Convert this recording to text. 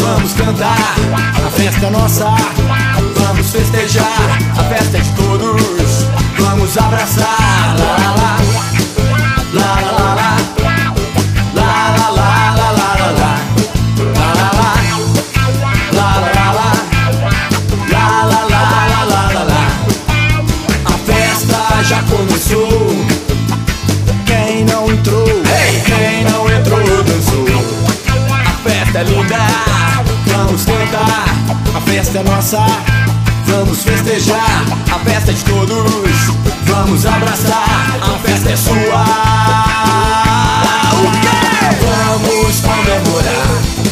Vamos cantar, a festa é nossa. Vamos festejar, a festa é de todos. Vamos abraçar, lá lá lá, lá lá lá lá, lá lá lá lá lá lá lá, lá lá lá, lá lá lá, lá lá lá lá lá lá. A festa já começou. Quem não entrou, hey! Quem não entrou dançou. A festa é linda, vamos cantar, a festa é nossa. Vamos festejar, a festa é de todos. Vamos abraçar, a festa é sua. O quê? Vamos comemorar.